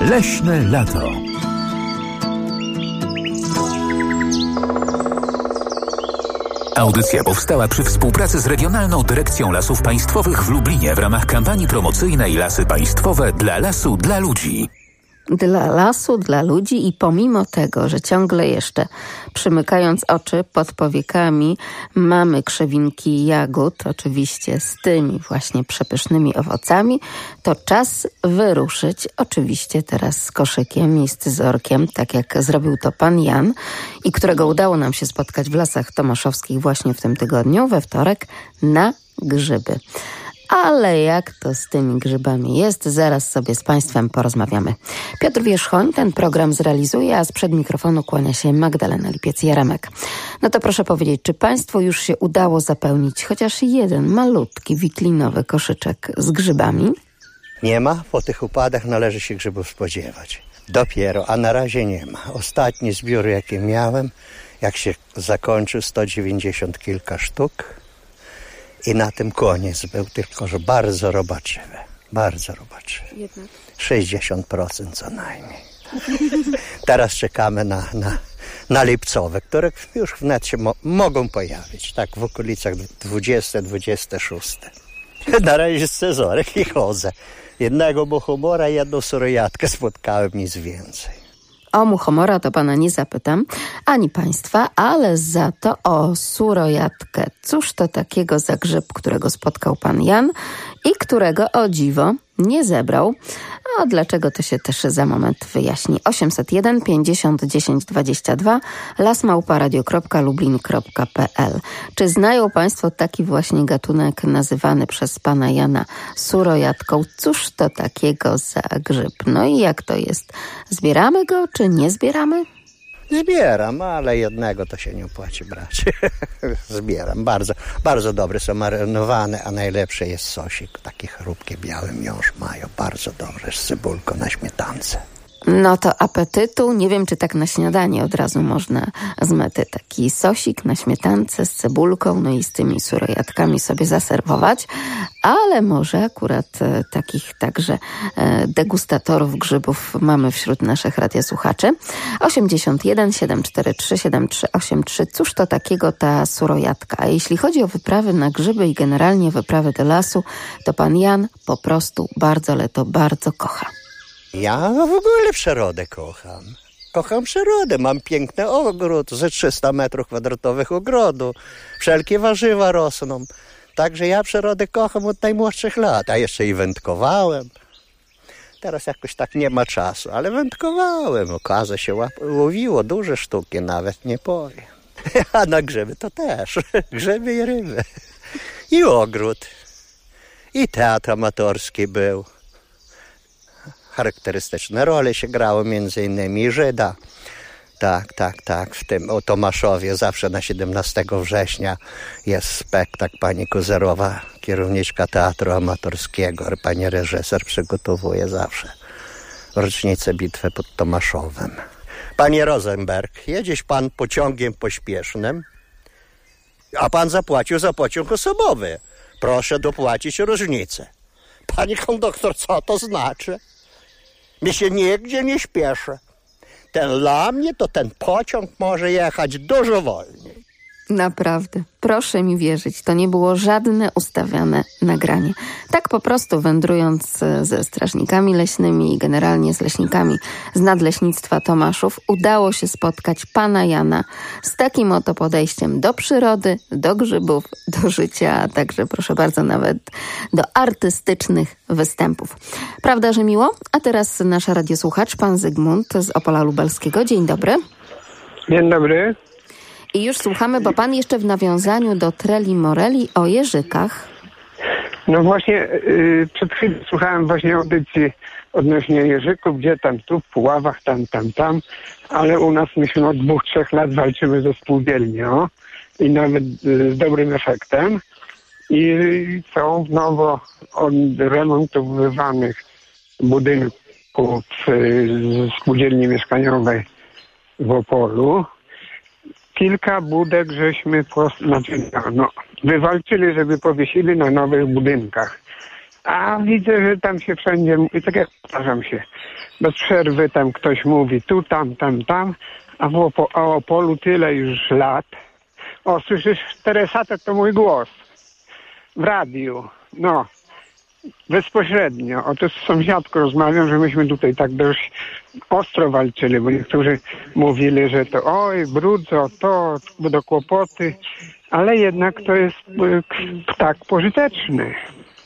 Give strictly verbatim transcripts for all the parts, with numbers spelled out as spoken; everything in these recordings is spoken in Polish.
Leśne lato. Audycja powstała przy współpracy z Regionalną Dyrekcją Lasów Państwowych w Lublinie w ramach kampanii promocyjnej Lasy Państwowe dla lasu, dla ludzi. Dla lasu, dla ludzi i pomimo tego, że ciągle jeszcze przymykając oczy pod powiekami mamy krzewinki jagód, oczywiście z tymi właśnie przepysznymi owocami, to czas wyruszyć oczywiście teraz z koszykiem i scyzorkiem, tak jak zrobił to pan Jan i którego udało nam się spotkać w Lasach Tomaszowskich właśnie w tym tygodniu, we wtorek, na grzyby. Ale jak to z tymi grzybami jest, zaraz sobie z Państwem porozmawiamy. Piotr Wierzchoń ten program zrealizuje, a sprzed mikrofonu kłania się Magdalena Lipiec-Jaremek. No to proszę powiedzieć, czy Państwu już się udało zapełnić chociaż jeden malutki wiklinowy koszyczek z grzybami? Nie ma, po tych upadach należy się grzybów spodziewać. Dopiero, a na razie nie ma. Ostatni zbiór, jaki miałem, jak się zakończył, sto dziewięćdziesiąt kilka sztuk. I na tym koniec był, tylko że bardzo robaczywe. Bardzo robaczywe. Jednak. sześćdziesiąt procent co najmniej. Teraz czekamy na, na, na lipcowe, które już wnet się mo- mogą pojawić. Tak w okolicach dwudzieste dwudzieste szóste. Na razie z scyzorek i chodzę. Jednego muchomora i jedną surojatkę spotkałem, nic więcej. O muchomora to pana nie zapytam, ani państwa, ale za to o surojatkę. Cóż to takiego za grzyb, którego spotkał pan Jan i którego, o dziwo, nie zebrał? A dlaczego, to się też za moment wyjaśni. osiemset jeden pięćdziesiąt dziesięć dwadzieścia dwa lasmałparadio kropka lublin kropka p l. Czy znają Państwo taki właśnie gatunek nazywany przez pana Jana surojatką? Cóż to takiego za grzyb? No i jak to jest? Zbieramy go, czy nie zbieramy? Zbieram, ale jednego to się nie opłaci brać. Zbieram. Bardzo, bardzo dobre są marynowane, a najlepsze jest sosik. Takie chrupkie, białe miąższ mają. Bardzo dobre, z cebulką na śmietance. No to apetytu. Nie wiem, czy tak na śniadanie od razu można z mety taki sosik na śmietance z cebulką, no i z tymi surojatkami sobie zaserwować. Ale może akurat e, takich także e, degustatorów grzybów mamy wśród naszych radiosłuchaczy. osiemdziesiąt jeden siedem cztery trzy siedem trzy osiem trzy. Cóż to takiego ta surojatka? A jeśli chodzi o wyprawy na grzyby i generalnie wyprawy do lasu, to pan Jan po prostu bardzo, ale to bardzo kocha. Ja w ogóle przyrodę kocham. Kocham przyrodę. Mam piękny ogród, ze trzysta metrów kwadratowych ogrodu. Wszelkie warzywa rosną. Także ja przyrodę kocham od najmłodszych lat. A jeszcze i wędkowałem. Teraz jakoś tak nie ma czasu, ale wędkowałem. Okazę się łap- łowiło, duże sztuki nawet, nie powiem. A na grzyby to też. Grzyby i ryby. I ogród. I teatr amatorski był. Charakterystyczne role się grało, między innymi Żyda. Tak, tak, tak. W tym o Tomaszowie zawsze na siedemnastego września jest spektakl. Pani Kozerowa, kierowniczka teatru amatorskiego, pani reżyser przygotowuje zawsze rocznicę bitwy pod Tomaszowem. Panie Rosenberg, jedziesz pan pociągiem pośpiesznym, a pan zapłacił za pociąg osobowy. Proszę dopłacić różnicę. Pani konduktor, co to znaczy? Mi się nigdzie nie śpieszy. Ten dla mnie to ten pociąg może jechać dużo wolniej. Naprawdę, proszę mi wierzyć, to nie było żadne ustawiane nagranie. Tak po prostu wędrując ze strażnikami leśnymi i generalnie z leśnikami z Nadleśnictwa Tomaszów udało się spotkać pana Jana z takim oto podejściem do przyrody, do grzybów, do życia, a także proszę bardzo nawet do artystycznych występów. Prawda, że miło? A teraz nasz radiosłuchacz, pan Zygmunt z Opola Lubelskiego. Dzień dobry. Dzień dobry. I już słuchamy, bo pan jeszcze w nawiązaniu do Treli Moreli o jeżykach. No właśnie, yy, przed chwilą słuchałem właśnie audycji odnośnie jeżyków, gdzie tam tu, w Puławach, tam, tam, tam, ale u nas myśmy od dwóch, trzech lat walczymy ze spółdzielnią i nawet yy, z dobrym efektem. I są nowo odremontowywanych budynków yy, spółdzielni mieszkaniowej w Opolu. Kilka budek żeśmy po, znaczy, no, wywalczyli, żeby powiesili na nowych budynkach. A widzę, że tam się wszędzie, i tak jak powtarzam się, bez przerwy tam ktoś mówi tu, tam, tam, tam, a w Opo- a Opolu tyle już lat. O, słyszysz, Teresata, to mój głos w radiu, no, bezpośrednio. Oto z sąsiadką rozmawiam, że myśmy tutaj tak dość ostro walczyli, bo niektórzy mówili, że to oj, brudzo, to, będą kłopoty, ale jednak to jest ptak pożyteczny.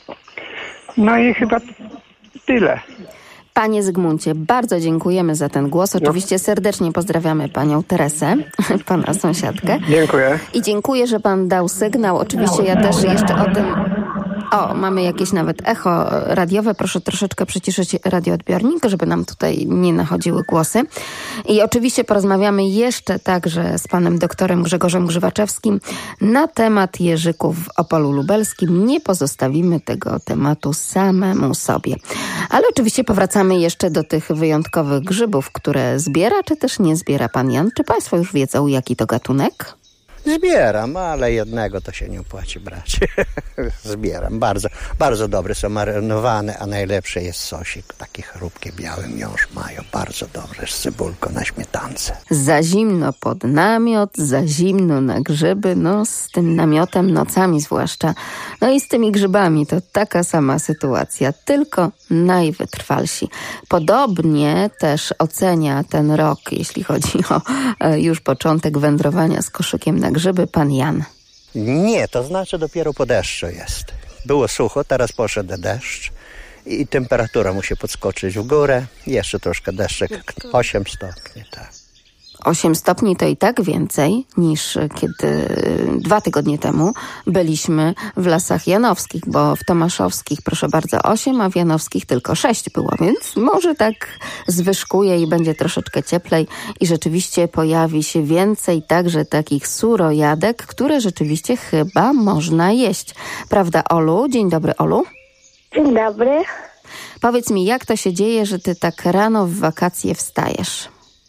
No i chyba tyle. Panie Zygmuncie, bardzo dziękujemy za ten głos. Oczywiście serdecznie pozdrawiamy panią Teresę, pana sąsiadkę. Dziękuję. I dziękuję, że pan dał sygnał. Oczywiście ja też jeszcze o tym... O, mamy jakieś nawet echo radiowe. Proszę troszeczkę przyciszyć radioodbiornik, żeby nam tutaj nie nachodziły głosy. I oczywiście porozmawiamy jeszcze także z panem doktorem Grzegorzem Grzywaczewskim na temat jeżyków w Opolu Lubelskim. Nie pozostawimy tego tematu samemu sobie. Ale oczywiście powracamy jeszcze do tych wyjątkowych grzybów, które zbiera, czy też nie zbiera pan Jan. Czy państwo już wiedzą, jaki to gatunek? Zbieram, ale jednego to się nie opłaci brać. Zbieram. Bardzo, bardzo dobre są marynowane, a najlepsze jest sosik. Taki chrupki biały miąższ mają. Bardzo dobre z cebulką na śmietance. Za zimno pod namiot, za zimno na grzyby. No z tym namiotem nocami zwłaszcza. No i z tymi grzybami to taka sama sytuacja. Tylko najwytrwalsi. Podobnie też ocenia ten rok, jeśli chodzi o e, już początek wędrowania z koszykiem na grzyby, pan Jan. Nie, to znaczy dopiero po deszczu jest. Było sucho, teraz poszedł deszcz i temperatura musi podskoczyć w górę. Jeszcze troszkę deszczek, osiem stopni, tak. osiem stopni to i tak więcej niż kiedy dwa tygodnie temu byliśmy w Lasach Janowskich, bo w Tomaszowskich proszę bardzo osiem, a w Janowskich tylko sześć było, więc może tak zwyżkuje i będzie troszeczkę cieplej i rzeczywiście pojawi się więcej także takich surojadek, które rzeczywiście chyba można jeść. Prawda, Olu? Dzień dobry, Olu. Dzień dobry. Powiedz mi, jak to się dzieje, że ty tak rano w wakacje wstajesz?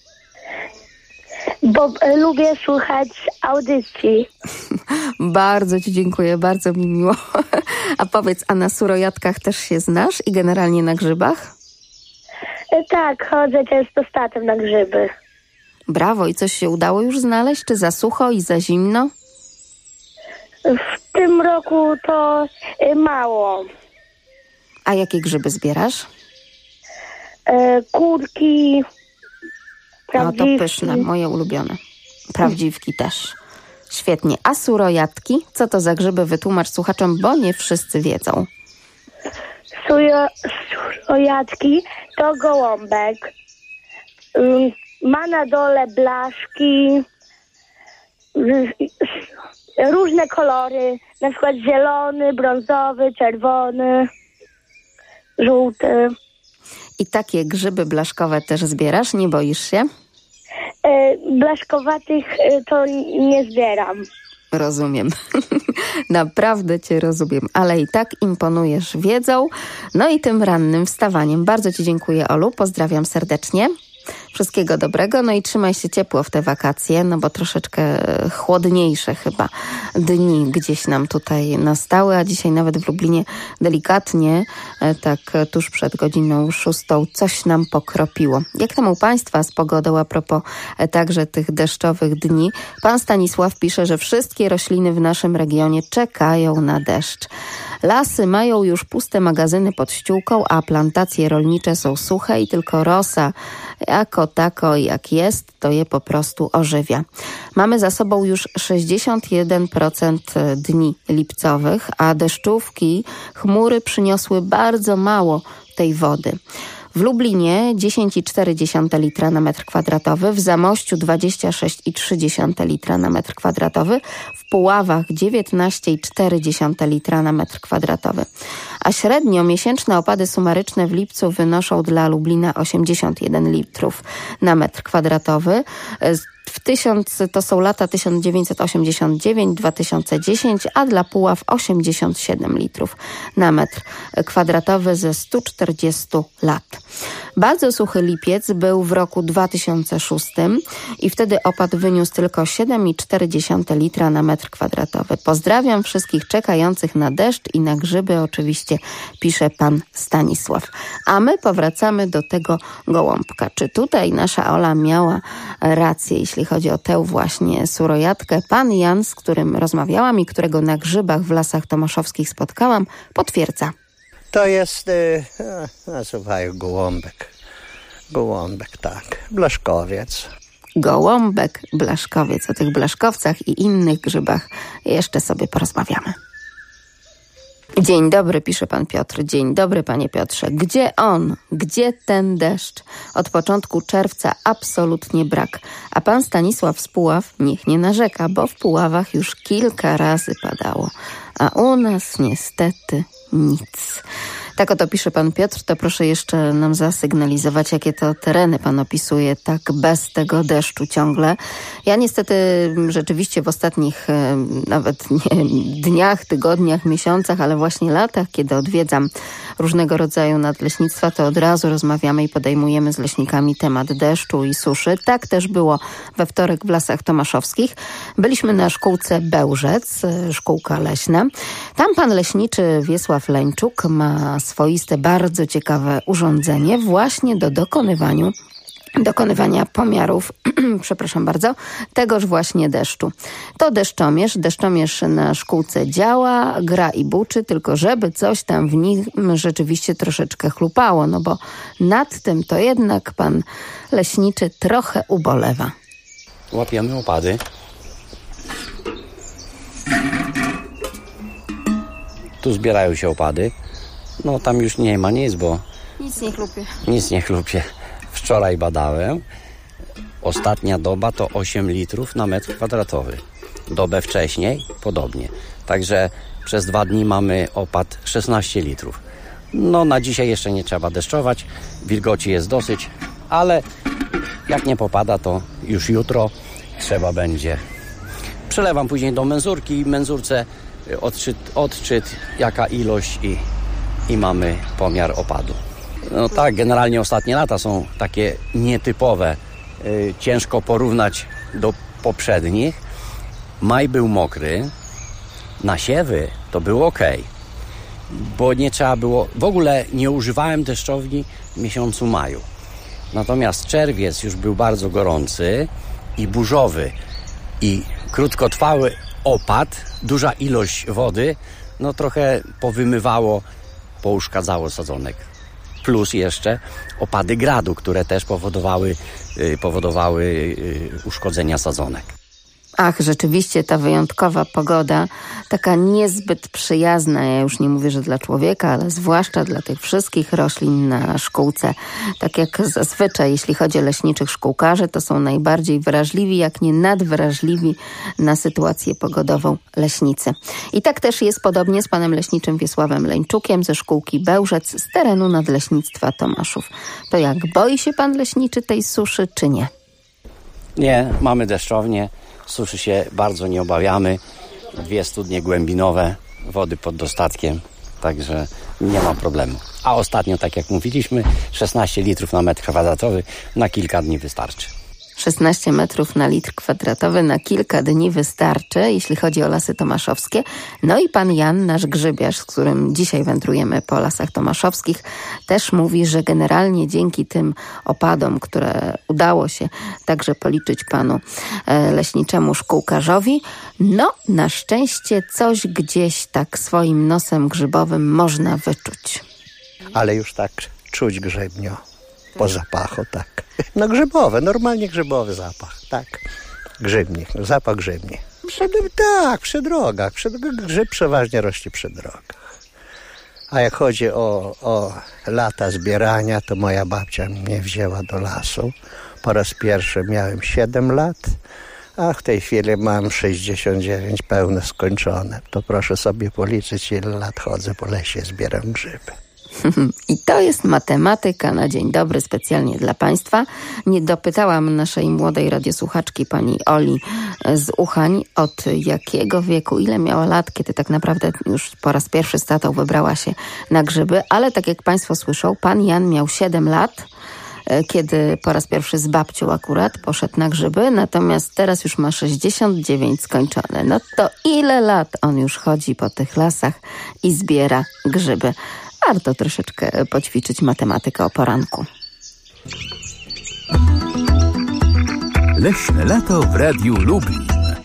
Bo e, lubię słuchać audycji. Bardzo ci dziękuję, bardzo mi miło. A powiedz, a na surojadkach też się znasz i generalnie na grzybach? E, tak, chodzę często z tatem na grzyby. Brawo, i coś się udało już znaleźć? Czy za sucho i za zimno? W tym roku to e, mało. A jakie grzyby zbierasz? E, kurki, No prawdziwki. to pyszne, moje ulubione. Prawdziwki też. Świetnie. A surojadki? Co to za grzyby? Wytłumacz słuchaczom, bo nie wszyscy wiedzą. Sujo, surojadki to gołąbek. Ym, Ma na dole blaszki, y, y, różne kolory, na przykład zielony, brązowy, czerwony, żółty. I takie grzyby blaszkowe też zbierasz? Nie boisz się? E, Blaszkowatych e, to nie zbieram. Rozumiem. Naprawdę cię rozumiem, ale i tak imponujesz wiedzą, no i tym rannym wstawaniem. Bardzo ci dziękuję, Olu, pozdrawiam serdecznie. Wszystkiego dobrego, no i trzymaj się ciepło w te wakacje, no bo troszeczkę chłodniejsze chyba dni gdzieś nam tutaj nastały, a dzisiaj nawet w Lublinie delikatnie, tak tuż przed godziną szóstą, coś nam pokropiło. Jak tam u państwa z pogodą a propos także tych deszczowych dni? Pan Stanisław pisze, że wszystkie rośliny w naszym regionie czekają na deszcz. Lasy mają już puste magazyny pod ściółką, a plantacje rolnicze są suche i tylko rosa, jako tako jak jest, to je po prostu ożywia. Mamy za sobą już sześćdziesiąt jeden procent dni lipcowych, a deszczówki, chmury przyniosły bardzo mało tej wody. W Lublinie dziesięć i cztery dziesiąte litra na metr kwadratowy, w Zamościu dwadzieścia sześć i trzy dziesiąte litra na metr kwadratowy, w Puławach dziewiętnaście i cztery dziesiąte litra na metr kwadratowy. A średnio miesięczne opady sumaryczne w lipcu wynoszą dla Lublina osiemdziesiąt jeden litrów na metr kwadratowy. w tysiąc, to są lata tysiąc dziewięćset osiemdziesiąt dziewięć do dwa tysiące dziesięć, a dla Puław osiemdziesiąt siedem litrów na metr kwadratowy ze stu czterdziestu lat. Bardzo suchy lipiec był w roku dwa tysiące szóstym i wtedy opad wyniósł tylko siedem i cztery dziesiąte litra na metr kwadratowy. Pozdrawiam wszystkich czekających na deszcz i na grzyby, oczywiście, pisze pan Stanisław. A my powracamy do tego gołąbka. Czy tutaj nasza Ola miała rację, jeśli chodzi o tę właśnie surojatkę? Pan Jan, z którym rozmawiałam i którego na grzybach w Lasach Tomaszowskich spotkałam, potwierdza. To jest, y, nazywają gołąbek. Gołąbek, tak. Blaszkowiec. Gołąbek, blaszkowiec. O tych blaszkowcach i innych grzybach jeszcze sobie porozmawiamy. Dzień dobry, pisze pan Piotr. Dzień dobry, panie Piotrze. Gdzie on? Gdzie ten deszcz? Od początku czerwca absolutnie brak. A pan Stanisław z Puław niech nie narzeka, bo w Puławach już kilka razy padało. A u nas niestety nic. Tak oto pisze pan Piotr, to proszę jeszcze nam zasygnalizować, jakie to tereny pan opisuje tak bez tego deszczu ciągle. Ja niestety rzeczywiście w ostatnich nawet nie dniach, tygodniach, miesiącach, ale właśnie latach, kiedy odwiedzam różnego rodzaju nadleśnictwa, to od razu rozmawiamy i podejmujemy z leśnikami temat deszczu i suszy. Tak też było we wtorek w Lasach Tomaszowskich. Byliśmy na szkółce Bełżec, szkółka leśna. Tam pan leśniczy Wiesław Leńczuk ma swoiste, bardzo ciekawe urządzenie właśnie do dokonywaniu, dokonywania pomiarów, przepraszam bardzo, tegoż właśnie deszczu. To deszczomierz, deszczomierz na szkółce działa, gra i buczy, tylko żeby coś tam w nim rzeczywiście troszeczkę chlupało, no bo nad tym to jednak pan leśniczy trochę ubolewa. Łapiemy opady. Tu zbierają się opady. No tam już nie ma nic, bo... Nic nie chlupie. Nic nie chlupie. Wczoraj badałem. Ostatnia doba to osiem litrów na metr kwadratowy. Dobę wcześniej podobnie. Także przez dwa dni mamy opad szesnaście litrów. No na dzisiaj jeszcze nie trzeba deszczować. Wilgoci jest dosyć, ale jak nie popada, to już jutro trzeba będzie. Przelewam później do menzurki. W menzurce odczyt, odczyt jaka ilość i, i mamy pomiar opadu. No tak, generalnie ostatnie lata są takie nietypowe. Yy, ciężko porównać do poprzednich. Maj był mokry, nasiewy to było ok, bo nie trzeba było, w ogóle nie używałem deszczowni w miesiącu maju. Natomiast czerwiec już był bardzo gorący i burzowy i krótkotrwały opad, duża ilość wody, no trochę powymywało, pouszkadzało sadzonek. Plus jeszcze opady gradu, które też powodowały, powodowały uszkodzenia sadzonek. Ach, rzeczywiście ta wyjątkowa pogoda, taka niezbyt przyjazna, ja już nie mówię, że dla człowieka, ale zwłaszcza dla tych wszystkich roślin na szkółce. Tak jak zazwyczaj, jeśli chodzi o leśniczych szkółkarzy, to są najbardziej wrażliwi, jak nie nadwrażliwi na sytuację pogodową leśnicy. I tak też jest podobnie z panem leśniczym Wiesławem Leńczukiem ze szkółki Bełżec z terenu Nadleśnictwa Tomaszów. To jak, boi się pan leśniczy tej suszy, czy nie? Nie, mamy deszczownię. Suszy się bardzo nie obawiamy. Dwie studnie głębinowe, wody pod dostatkiem, także nie ma problemu. A ostatnio, tak jak mówiliśmy, szesnaście litrów na metr kwadratowy na kilka dni wystarczy. szesnaście metrów na litr kwadratowy na kilka dni wystarczy, jeśli chodzi o Lasy Tomaszowskie. No i pan Jan, nasz grzybiarz, z którym dzisiaj wędrujemy po Lasach Tomaszowskich, też mówi, że generalnie dzięki tym opadom, które udało się także policzyć panu leśniczemu szkółkarzowi, no na szczęście coś gdzieś tak swoim nosem grzybowym można wyczuć. Ale już tak czuć grzybnio. Po zapachu, tak. No grzybowy, normalnie grzybowy zapach, tak. Grzybnik, no, zapach grzybni. Przed, tak, przy drogach. Przy, grzyb przeważnie rośnie przy drogach. A jak chodzi o, o lata zbierania, to moja babcia mnie wzięła do lasu. Po raz pierwszy miałem siedem lat, a w tej chwili mam sześćdziesiąt dziewięć pełne skończone. To proszę sobie policzyć, ile lat chodzę po lesie, zbieram grzyby. I to jest matematyka na dzień dobry specjalnie dla Państwa. Nie dopytałam naszej młodej radiosłuchaczki, pani Oli z Uchań, od jakiego wieku, ile miała lat, kiedy tak naprawdę już po raz pierwszy z tatą wybrała się na grzyby, ale tak jak Państwo słyszą, pan Jan miał siedem lat, kiedy po raz pierwszy z babcią akurat poszedł na grzyby, natomiast teraz już ma sześćdziesiąt dziewięć skończone. No to ile lat on już chodzi po tych lasach i zbiera grzyby? Warto troszeczkę poćwiczyć matematykę o poranku. Leśne lato w Radiu Lublin.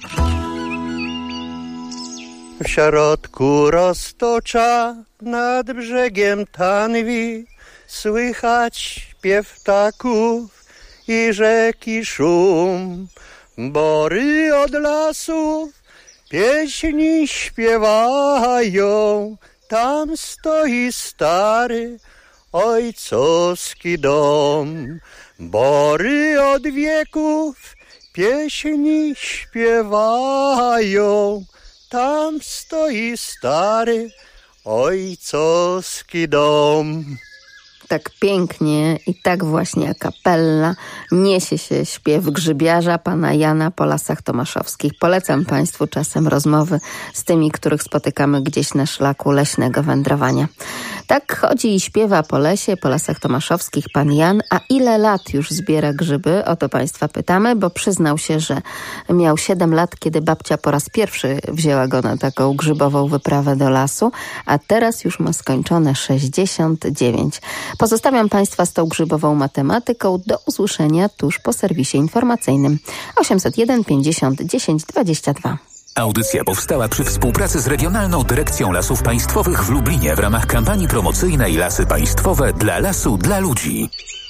W środku roztocza nad brzegiem Tanwi słychać śpiew ptaków i rzeki szum. Bory od lasów pieśni śpiewają. Tam stoi stary ojcowski dom. Bory od wieków pieśni śpiewają. Tam stoi stary ojcowski dom. Tak pięknie i tak właśnie a cappella niesie się śpiew grzybiarza pana Jana po lasach tomaszowskich. Polecam Państwu czasem rozmowy z tymi, których spotykamy gdzieś na szlaku leśnego wędrowania. Tak chodzi i śpiewa po lesie, po lasach tomaszowskich pan Jan. A ile lat już zbiera grzyby? O to Państwa pytamy, bo przyznał się, że miał siedem lat, kiedy babcia po raz pierwszy wzięła go na taką grzybową wyprawę do lasu, a teraz już ma skończone sześćdziesiąt dziewięć. Pozostawiam Państwa z tą grzybową matematyką. Do usłyszenia tuż po serwisie informacyjnym. osiemset jeden pięćdziesiąt dziesięć dwadzieścia dwa. Audycja powstała przy współpracy z Regionalną Dyrekcją Lasów Państwowych w Lublinie w ramach kampanii promocyjnej Lasy Państwowe dla lasu, dla ludzi.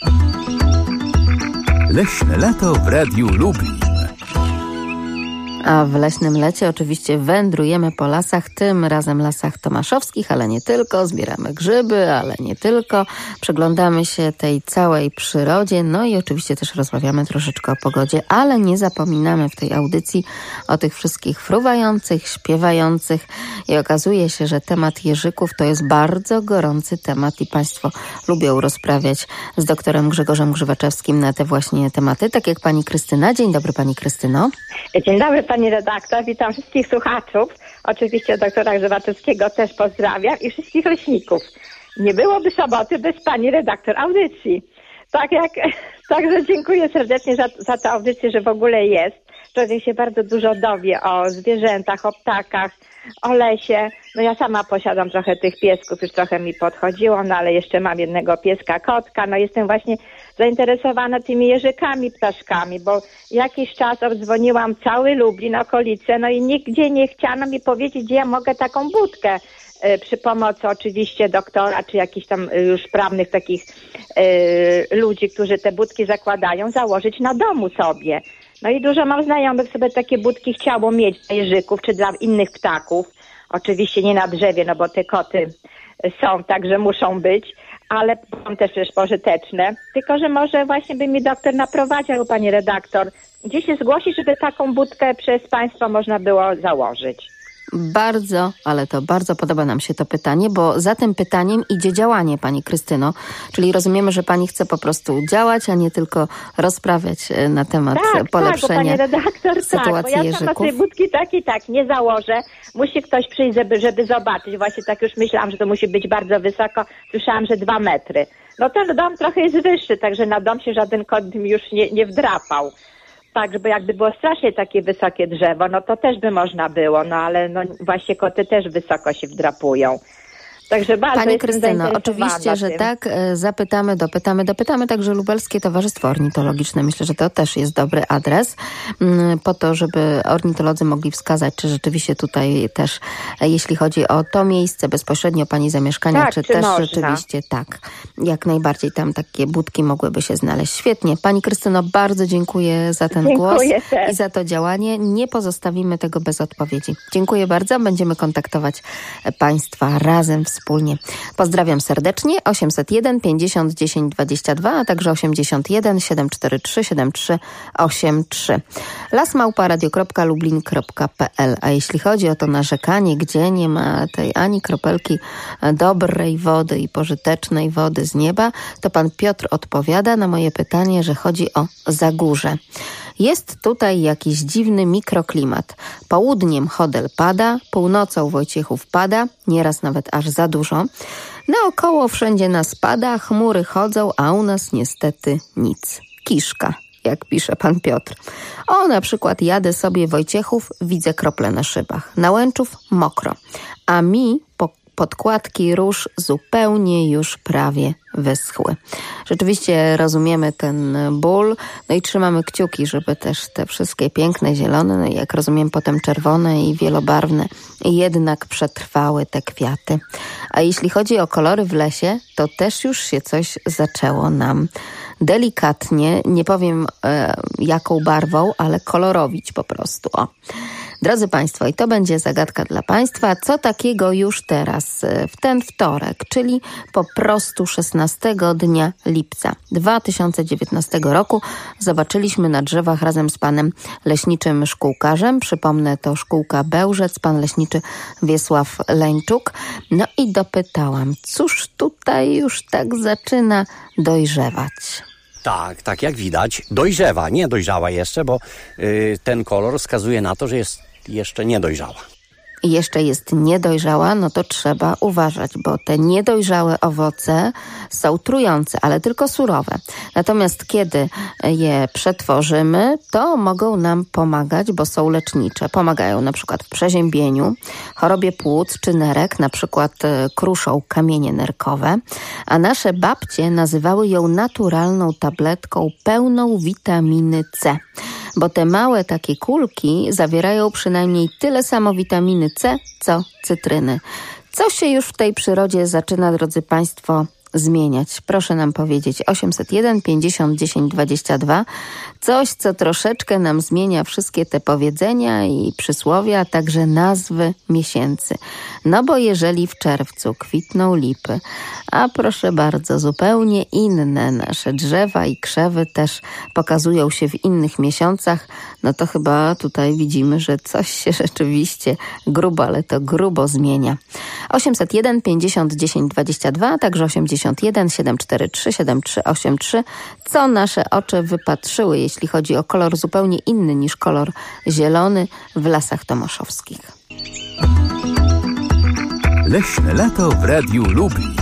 Leśne lato w Radiu Lublin. A w Leśnym Lecie oczywiście wędrujemy po lasach, tym razem lasach tomaszowskich, ale nie tylko. Zbieramy grzyby, ale nie tylko. Przyglądamy się tej całej przyrodzie, no i oczywiście też rozmawiamy troszeczkę o pogodzie, ale nie zapominamy w tej audycji o tych wszystkich fruwających, śpiewających i okazuje się, że temat jeżyków to jest bardzo gorący temat i Państwo lubią rozprawiać z doktorem Grzegorzem Grzywaczewskim na te właśnie tematy, tak jak pani Krystyna. Dzień dobry pani Krystyno. Dzień dobry pani redaktor, witam wszystkich słuchaczów, oczywiście doktora Grzywaczewskiego też pozdrawiam i wszystkich leśników. Nie byłoby soboty bez pani redaktor audycji. Tak jak, także dziękuję serdecznie za, za tę audycję, że w ogóle jest. Człowiek się bardzo dużo dowie o zwierzętach, o ptakach, o lesie. No ja sama posiadam trochę tych piesków, już trochę mi podchodziło, no ale jeszcze mam jednego pieska, kotka. No jestem właśnie zainteresowana tymi jeżykami, ptaszkami, bo jakiś czas obdzwoniłam cały Lublin, okolice, no i nigdzie nie chciano mi powiedzieć, gdzie ja mogę taką budkę y, przy pomocy oczywiście doktora, czy jakichś tam y, już sprawnych takich y, ludzi, którzy te budki zakładają, założyć na domu sobie. No i dużo mam znajomych, sobie takie budki chciało mieć dla jeżyków, czy dla innych ptaków. Oczywiście nie na drzewie, no bo te koty są, także muszą być, ale są też przecież pożyteczne. Tylko że może właśnie by mi doktor naprowadził, pani redaktor, gdzie się zgłosić, żeby taką budkę przez państwo można było założyć. Bardzo, ale to bardzo podoba nam się to pytanie, bo za tym pytaniem idzie działanie, pani Krystyno. Czyli rozumiemy, że pani chce po prostu działać, a nie tylko rozprawiać na temat tak, polepszenia tak, bo pani redaktor, sytuacji tak, bo ja jeżyków. sama tej budki tak i tak nie założę. Musi ktoś przyjść, żeby, żeby zobaczyć. Właśnie tak już myślałam, że to musi być bardzo wysoko. Słyszałam, że dwa metry. No ten dom trochę jest wyższy, także na dom się żaden kot mi już nie, nie wdrapał. Tak, żeby jakby było strasznie takie wysokie drzewo, no to też by można było, no ale no właśnie koty też wysoko się wdrapują. Także bardzo Pani jestem Krystyno, oczywiście, że tym. tak. Zapytamy, dopytamy, dopytamy także Lubelskie Towarzystwo Ornitologiczne. Myślę, że to też jest dobry adres po to, żeby ornitolodzy mogli wskazać, czy rzeczywiście tutaj też, jeśli chodzi o to miejsce bezpośrednio pani zamieszkania, tak, czy, czy też można? Rzeczywiście tak. Jak najbardziej tam takie budki mogłyby się znaleźć. Świetnie. Pani Krystyno, bardzo dziękuję za ten dziękuję głos też. i za to działanie. Nie pozostawimy tego bez odpowiedzi. Dziękuję bardzo. Będziemy kontaktować państwa razem w wspólnie. Pozdrawiam serdecznie. osiemset jeden pięćdziesiąt dziesięć dwadzieścia dwa, a także osiemdziesiąt jeden siedemset czterdzieści trzy siedemdziesiąt trzy osiemdziesiąt trzy. lasmałpa radio kropka lublin kropka p l. A jeśli chodzi o to narzekanie, gdzie nie ma tej ani kropelki dobrej wody i pożytecznej wody z nieba, to pan Piotr odpowiada na moje pytanie, że chodzi o Zagórze. Jest tutaj jakiś dziwny mikroklimat. Południem Chodel pada, północą Wojciechów pada, nieraz nawet aż za dużo. Naokoło wszędzie nas pada, chmury chodzą, a u nas niestety nic. Kiszka, jak pisze pan Piotr. O, na przykład jadę sobie Wojciechów, widzę krople na szybach. Na Łęczów mokro, a mi po podkładki róż zupełnie już prawie wyschły. Rzeczywiście rozumiemy ten ból, no i trzymamy kciuki, żeby też te wszystkie piękne zielone, no i jak rozumiem potem czerwone i wielobarwne, jednak przetrwały te kwiaty. A jeśli chodzi o kolory w lesie, to też już się coś zaczęło nam delikatnie, nie powiem e, jaką barwą, ale kolorowić po prostu. O. Drodzy Państwo, i to będzie zagadka dla Państwa, co takiego już teraz, w ten wtorek, czyli po prostu szesnastego dnia lipca dwa tysiące dziewiętnastego roku zobaczyliśmy na drzewach razem z panem leśniczym szkółkarzem. Przypomnę, to szkółka Bełżec, pan leśniczy Wiesław Leńczuk. No i dopytałam, cóż tutaj już tak zaczyna dojrzewać? Tak, tak jak widać, dojrzewa, nie dojrzała jeszcze, bo y, ten kolor wskazuje na to, że jest jeszcze niedojrzała. Jeszcze jest niedojrzała, no to trzeba uważać, bo te niedojrzałe owoce są trujące, ale tylko surowe. Natomiast kiedy je przetworzymy, to mogą nam pomagać, bo są lecznicze. Pomagają na przykład w przeziębieniu, chorobie płuc czy nerek, na przykład kruszą kamienie nerkowe, a nasze babcie nazywały ją naturalną tabletką pełną witaminy C. Bo te małe takie kulki zawierają przynajmniej tyle samo witaminy C, co cytryny. Co się już w tej przyrodzie zaczyna, drodzy Państwo, zmieniać? Proszę nam powiedzieć. osiemset jeden pięćdziesiąt dziesięć dwadzieścia dwa. Coś, co troszeczkę nam zmienia wszystkie te powiedzenia i przysłowia, a także nazwy miesięcy. No bo jeżeli w czerwcu kwitną lipy, a proszę bardzo, zupełnie inne nasze drzewa i krzewy też pokazują się w innych miesiącach, no to chyba tutaj widzimy, że coś się rzeczywiście grubo, ale to grubo zmienia. osiemset jeden pięćdziesiąt dziesięć dwadzieścia dwa, a także osiemdziesiąt jeden siedemset czterdzieści trzy siedemdziesiąt trzy osiemdziesiąt trzy. Co nasze oczy wypatrzyły, jeśli chodzi o kolor zupełnie inny niż kolor zielony w Lasach Tomaszowskich? Leśne lato w Radiu Lublin.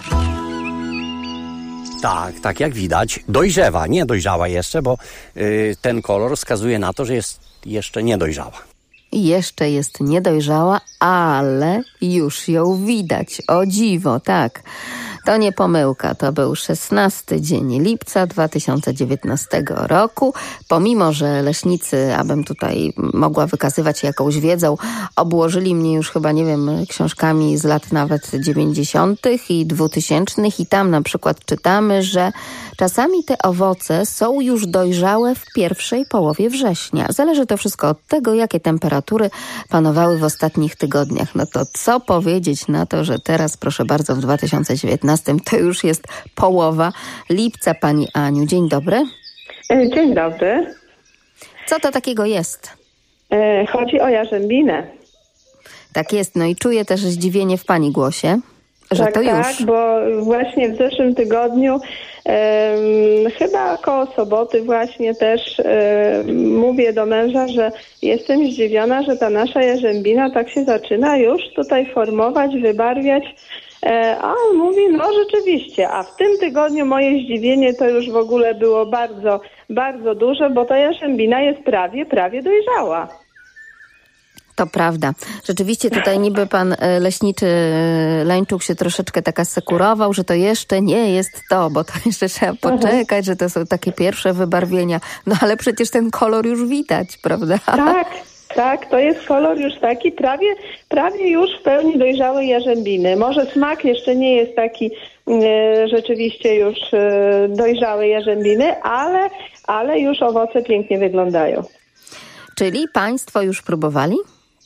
Tak, tak jak widać, dojrzewa, nie dojrzała jeszcze, bo y, ten kolor wskazuje na to, że jest jeszcze niedojrzała. Jeszcze jest niedojrzała, ale już ją widać. O dziwo, tak. To nie pomyłka, to był szesnasty dzień lipca dwa tysiące dziewiętnastego roku. Pomimo, że leśnicy, abym tutaj mogła wykazywać się jakąś wiedzą, obłożyli mnie już chyba, nie wiem, książkami z lat nawet dziewięćdziesiątych i dwutysięcznych i tam na przykład czytamy, że czasami te owoce są już dojrzałe w pierwszej połowie września. Zależy to wszystko od tego, jakie temperatury panowały w ostatnich tygodniach. No to co powiedzieć na to, że teraz, proszę bardzo, w dwa tysiące dziewiętnastym to już jest połowa lipca. Pani Aniu, dzień dobry. Dzień dobry. Co to takiego jest? Chodzi o jarzębinę. Tak jest, no i czuję też zdziwienie w pani głosie, że tak, to już. Tak, bo właśnie w zeszłym tygodniu um, chyba koło soboty właśnie też um, mówię do męża, że jestem zdziwiona, że ta nasza jarzębina tak się zaczyna już tutaj formować, wybarwiać. A on mówi, no rzeczywiście, a w tym tygodniu moje zdziwienie to już w ogóle było bardzo, bardzo duże, bo ta jarzębina jest prawie, prawie dojrzała. To prawda. Rzeczywiście tutaj niby pan leśniczy Leńczuk się troszeczkę tak asekurował, że to jeszcze nie jest to, bo to jeszcze trzeba poczekać, że to są takie pierwsze wybarwienia. No ale przecież ten kolor już widać, prawda? Tak. Tak, to jest kolor już taki prawie, prawie już w pełni dojrzałej jarzębiny. Może smak jeszcze nie jest taki e, rzeczywiście już e, dojrzałej jarzębiny, ale, ale już owoce pięknie wyglądają. Czyli państwo już próbowali?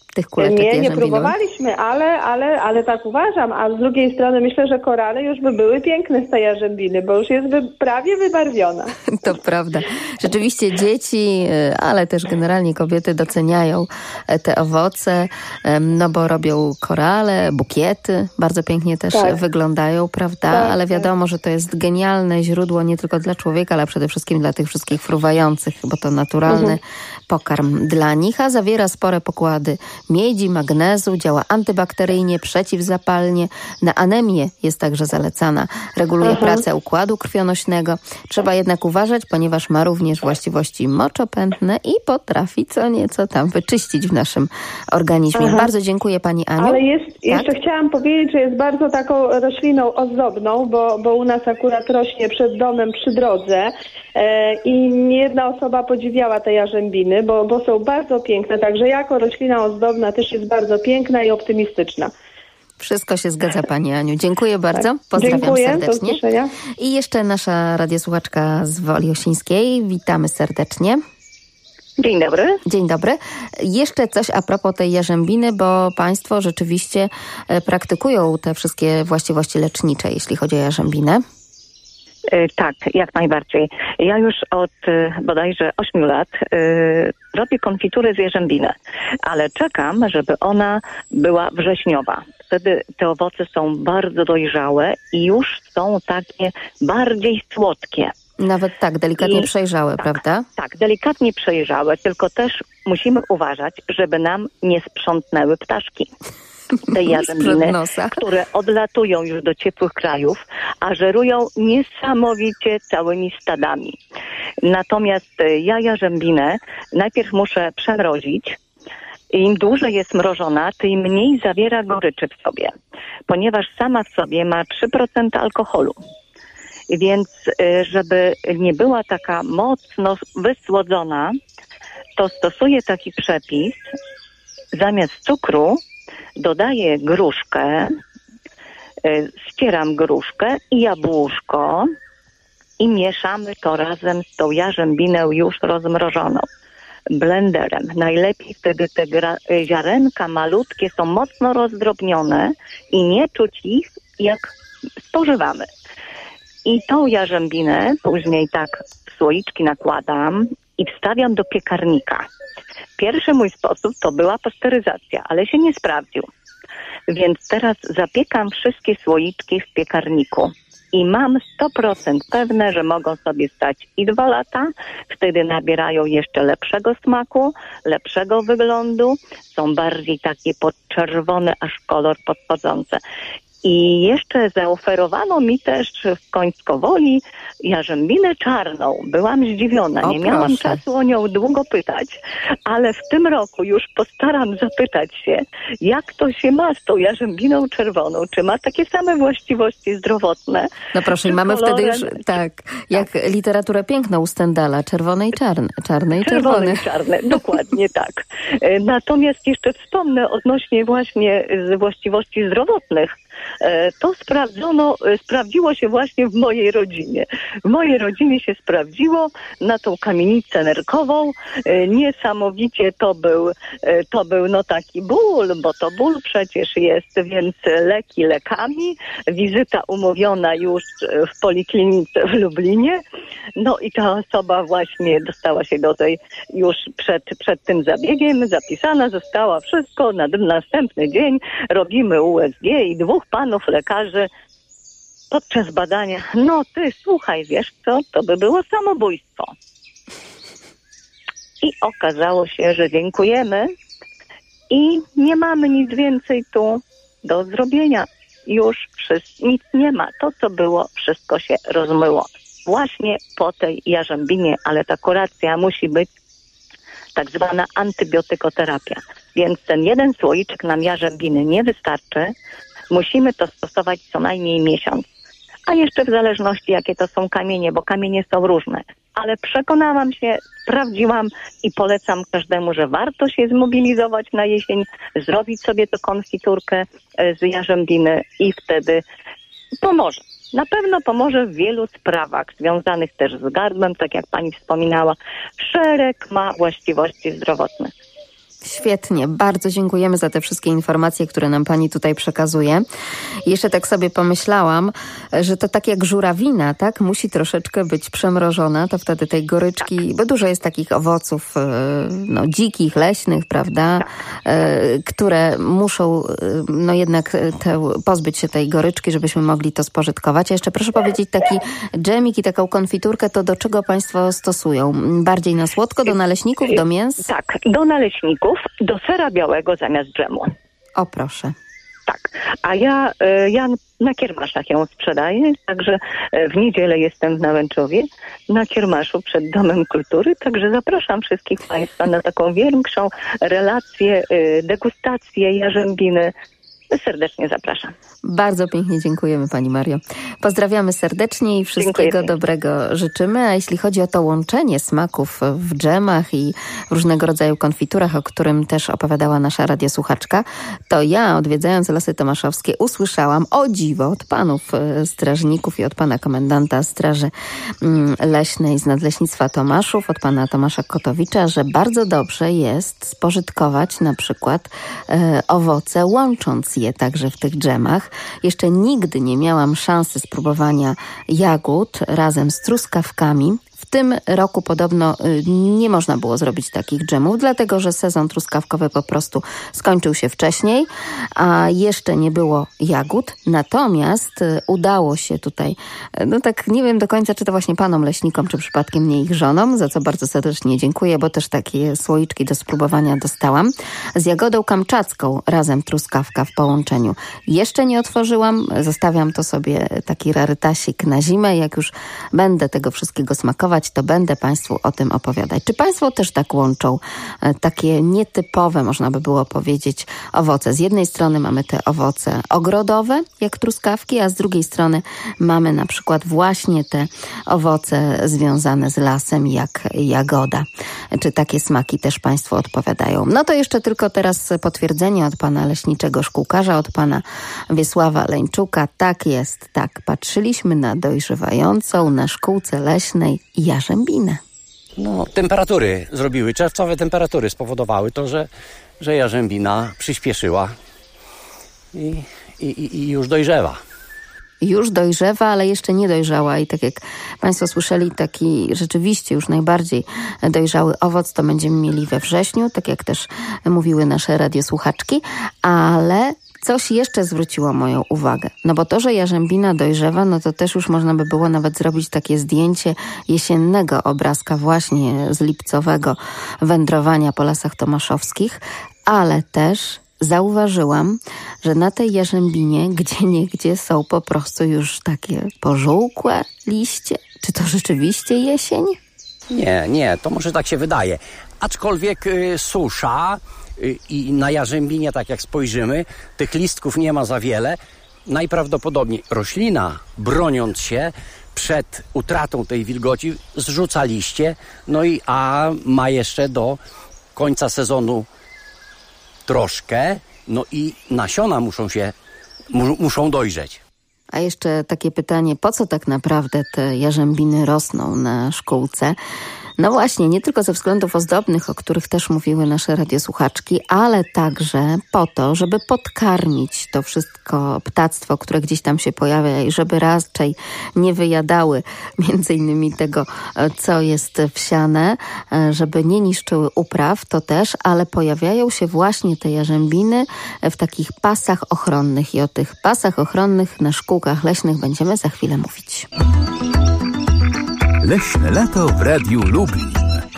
tych kuleczek Nie, nie jarzębinowych? próbowaliśmy, ale, ale, ale tak uważam. A z drugiej strony myślę, że korale już by były piękne z tej jarzębiny, bo już jest wy, prawie wybarwiona. To prawda. Rzeczywiście dzieci, ale też generalnie kobiety doceniają te owoce, no bo robią korale, bukiety, bardzo pięknie też tak. wyglądają, prawda? Tak, ale wiadomo, tak. że to jest genialne źródło nie tylko dla człowieka, ale przede wszystkim dla tych wszystkich fruwających, bo to naturalny mhm. pokarm dla nich, a zawiera spore pokłady miedzi, magnezu, działa antybakteryjnie, przeciwzapalnie. Na anemię jest także zalecana. Reguluje Aha. pracę układu krwionośnego. Trzeba jednak uważać, ponieważ ma również właściwości moczopędne i potrafi co nieco tam wyczyścić w naszym organizmie. Aha. Bardzo dziękuję pani Aniu. Ale jest, tak? jeszcze chciałam powiedzieć, że jest bardzo taką rośliną ozdobną, bo, bo u nas akurat rośnie przed domem przy drodze e, i niejedna osoba podziwiała te jarzębiny, bo, bo są bardzo piękne. Także jako roślina ozdobna też jest bardzo piękna i optymistyczna. Wszystko się zgadza pani Aniu. Dziękuję bardzo. Pozdrawiam Dziękuję, serdecznie. do usłyszenia. I jeszcze nasza radiosłuchaczka z Woli Osińskiej. Witamy serdecznie. Dzień dobry. Dzień dobry. Jeszcze coś a propos tej jarzębiny, bo państwo rzeczywiście praktykują te wszystkie właściwości lecznicze, jeśli chodzi o jarzębinę. Tak, jak najbardziej. Ja już od bodajże ośmiu lat y, robię konfiturę z jarzębiny, ale czekam, żeby ona była wrześniowa. Wtedy te owoce są bardzo dojrzałe i już są takie bardziej słodkie. Nawet tak, delikatnie I, przejrzałe, tak, prawda? Tak, delikatnie przejrzałe, tylko też musimy uważać, żeby nam nie sprzątnęły ptaszki. Te jarzębiny, które odlatują już do ciepłych krajów, a żerują niesamowicie całymi stadami. Natomiast ja jarzębinę najpierw muszę przemrozić. Im dłużej jest mrożona, tym mniej zawiera goryczy w sobie, ponieważ sama w sobie ma trzy procent alkoholu. Więc żeby nie była taka mocno wysłodzona, to stosuję taki przepis. Zamiast cukru dodaję gruszkę, ścieram gruszkę i jabłuszko i mieszamy to razem z tą jarzębinę już rozmrożoną blenderem. Najlepiej wtedy te ziarenka malutkie są mocno rozdrobnione i nie czuć ich, jak spożywamy. I tą jarzębinę później tak w słoiczki nakładam i wstawiam do piekarnika. Pierwszy mój sposób to była pasteryzacja, ale się nie sprawdził. Więc teraz zapiekam wszystkie słoiczki w piekarniku. I mam sto procent pewne, że mogą sobie stać i dwa lata. Wtedy nabierają jeszcze lepszego smaku, lepszego wyglądu. Są bardziej takie podczerwone, aż kolor podchodzące. I jeszcze zaoferowano mi też w Końskowoli jarzębinę czarną. Byłam zdziwiona, nie miałam czasu o nią długo pytać, ale w tym roku już postaram zapytać się, jak to się ma z tą jarzębiną czerwoną. Czy ma takie same właściwości zdrowotne? No proszę, i mamy kolorem... wtedy już, tak, jak tak. literaturę piękną u Stendala, czerwone i czarne. Czarne i czerwone. Czerwone i czarne, dokładnie tak. Natomiast jeszcze wspomnę odnośnie właśnie właściwości zdrowotnych. To sprawdzono, sprawdziło się właśnie w mojej rodzinie. W mojej rodzinie się sprawdziło na tą kamienicę nerkową. Niesamowicie to był, to był no taki ból, bo to ból przecież jest, więc leki lekami. Wizyta umówiona już w poliklinice w Lublinie. No i ta osoba właśnie dostała się do tej już przed, przed tym zabiegiem, zapisana została wszystko. Na następny dzień robimy U S G i dwóch panów lekarzy podczas badania, no ty słuchaj, wiesz co, to by było samobójstwo. I okazało się, że dziękujemy i nie mamy nic więcej tu do zrobienia. Już wszystko, nic nie ma. To, co było, wszystko się rozmyło. Właśnie po tej jarzębinie, ale ta kuracja musi być tak zwana antybiotykoterapia. Więc ten jeden słoiczek nam jarzębiny nie wystarczy. Musimy to stosować co najmniej miesiąc. A jeszcze w zależności, jakie to są kamienie, bo kamienie są różne. Ale przekonałam się, sprawdziłam i polecam każdemu, że warto się zmobilizować na jesień, zrobić sobie tę konfiturkę z jarzębiny i wtedy pomoże. Na pewno pomoże w wielu sprawach związanych też z gardłem, tak jak pani wspominała. Szereg ma właściwości zdrowotnych. Świetnie, bardzo dziękujemy za te wszystkie informacje, które nam pani tutaj przekazuje. Jeszcze tak sobie pomyślałam, że to tak jak żurawina, tak? Musi troszeczkę być przemrożona, to wtedy tej goryczki, bo dużo jest takich owoców no, dzikich, leśnych, prawda? Które muszą no jednak te, pozbyć się tej goryczki, żebyśmy mogli to spożytkować. A jeszcze proszę powiedzieć, taki dżemik i taką konfiturkę, to do czego państwo stosują? Bardziej na słodko, do naleśników, do mięs? Tak, do naleśników, do sera białego zamiast dżemu. O proszę. Tak, a ja, ja na kiermaszach ją sprzedaję, także w niedzielę jestem w Nałęczowie na kiermaszu przed Domem Kultury, także zapraszam wszystkich państwa na taką większą relację, degustację jarzębiny. Serdecznie zapraszam. Bardzo pięknie dziękujemy pani Mario. Pozdrawiamy serdecznie i wszystkiego Dziękuję. dobrego życzymy. A jeśli chodzi o to łączenie smaków w dżemach i różnego rodzaju konfiturach, o którym też opowiadała nasza radiosłuchaczka, to ja, odwiedzając Lasy Tomaszowskie, usłyszałam, o dziwo, od panów strażników i od pana komendanta Straży Leśnej z Nadleśnictwa Tomaszów, od pana Tomasza Kotowicza, że bardzo dobrze jest spożytkować na przykład e, owoce, łącząc je także w tych dżemach. Jeszcze nigdy nie miałam szansy spróbowania jagód razem z truskawkami. W tym roku podobno nie można było zrobić takich dżemów, dlatego że sezon truskawkowy po prostu skończył się wcześniej, a jeszcze nie było jagód. Natomiast udało się tutaj, no tak nie wiem do końca, czy to właśnie panom leśnikom, czy przypadkiem nie ich żonom, za co bardzo serdecznie dziękuję, bo też takie słoiczki do spróbowania dostałam. Z jagodą kamczacką razem truskawka w połączeniu. Jeszcze nie otworzyłam, zostawiam to sobie taki rarytasik na zimę. Jak już będę tego wszystkiego smakować, to będę państwu o tym opowiadać. Czy państwo też tak łączą takie nietypowe, można by było powiedzieć, owoce? Z jednej strony mamy te owoce ogrodowe, jak truskawki, a z drugiej strony mamy na przykład właśnie te owoce związane z lasem, jak jagoda. Czy takie smaki też państwu odpowiadają? No to jeszcze tylko teraz potwierdzenie od pana leśniczego szkółkarza, od pana Wiesława Leńczuka. Tak jest, tak. Patrzyliśmy na dojrzewającą na szkółce leśnej jarzębinę. No, temperatury zrobiły, czerwcowe temperatury spowodowały to, że, że jarzębina przyspieszyła i, i, i już dojrzewa. Już dojrzewa, ale jeszcze nie dojrzała i tak jak państwo słyszeli, taki rzeczywiście już najbardziej dojrzały owoc to będziemy mieli we wrześniu, tak jak też mówiły nasze radiosłuchaczki, ale coś jeszcze zwróciło moją uwagę. No bo to, że jarzębina dojrzewa, no to też już można by było nawet zrobić takie zdjęcie jesiennego obrazka właśnie z lipcowego wędrowania po Lasach Tomaszowskich, ale też zauważyłam, że na tej jarzębinie gdzieniegdzie są po prostu już takie pożółkłe liście. Czy to rzeczywiście jesień? Nie, nie, to może tak się wydaje. Aczkolwiek y, susza y, i na jarzębinie, tak jak spojrzymy, tych listków nie ma za wiele. Najprawdopodobniej roślina, broniąc się przed utratą tej wilgoci, zrzuca liście, no i a ma jeszcze do końca sezonu troszkę, no i nasiona muszą się, mu, muszą dojrzeć. A jeszcze takie pytanie, po co tak naprawdę te jarzębiny rosną na szkółce? No właśnie, nie tylko ze względów ozdobnych, o których też mówiły nasze radiosłuchaczki, ale także po to, żeby podkarmić to wszystko ptactwo, które gdzieś tam się pojawia i żeby raczej nie wyjadały między innymi tego, co jest wsiane, żeby nie niszczyły upraw, to też, ale pojawiają się właśnie te jarzębiny w takich pasach ochronnych i o tych pasach ochronnych na szkółkach leśnych będziemy za chwilę mówić. Leśne lato w Radiu Lublin.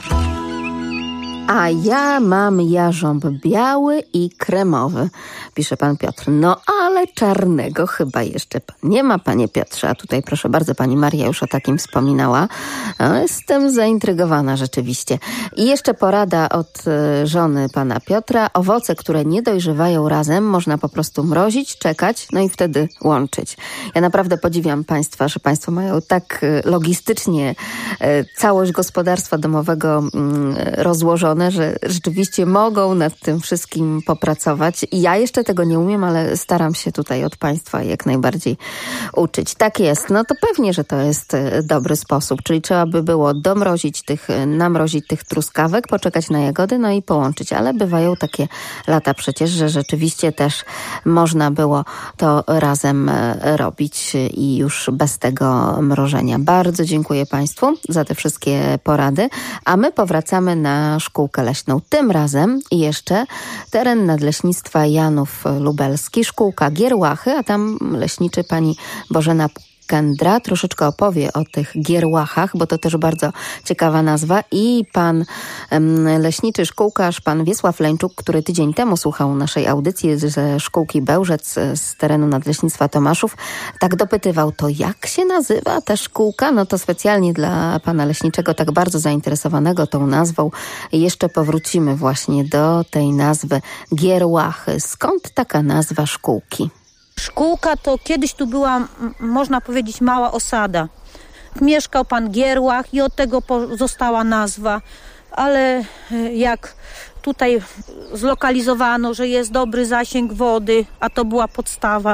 A ja mam jarząb biały i kremowy, pisze pan Piotr. No ale czarnego chyba jeszcze pan nie ma, panie Piotrze. A tutaj proszę bardzo, pani Maria już o takim wspominała. No, jestem zaintrygowana rzeczywiście. I jeszcze porada od y, żony pana Piotra. Owoce, które nie dojrzewają razem, można po prostu mrozić, czekać, no i wtedy łączyć. Ja naprawdę podziwiam państwa, że państwo mają tak y, logistycznie y, całość gospodarstwa domowego y, rozłożone, zadowolone, że rzeczywiście mogą nad tym wszystkim popracować. Ja jeszcze tego nie umiem, ale staram się tutaj od Państwa jak najbardziej uczyć. Tak jest. No to pewnie, że to jest dobry sposób, czyli trzeba by było domrozić tych, namrozić tych truskawek, poczekać na jagody, no i połączyć. Ale bywają takie lata przecież, że rzeczywiście też można było to razem robić i już bez tego mrożenia. Bardzo dziękuję Państwu za te wszystkie porady, a my powracamy na szkółkę leśną. Tym razem jeszcze teren Nadleśnictwa Janów Lubelski, szkółka Gierłachy, a tam leśniczy pani Bożena Kendra troszeczkę opowie o tych gierłachach, bo to też bardzo ciekawa nazwa. I pan um, leśniczy szkółkarz, pan Wiesław Leńczuk, który tydzień temu słuchał naszej audycji ze szkółki Bełżec z terenu Nadleśnictwa Tomaszów, tak dopytywał, to jak się nazywa ta szkółka? No to specjalnie dla pana leśniczego, tak bardzo zainteresowanego tą nazwą, jeszcze powrócimy właśnie do tej nazwy Gierłachy. Skąd taka nazwa szkółki? Szkółka to kiedyś tu była, m- można powiedzieć, mała osada. Mieszkał pan Gierłach i od tego została nazwa. Ale jak tutaj zlokalizowano, że jest dobry zasięg wody, a to była podstawa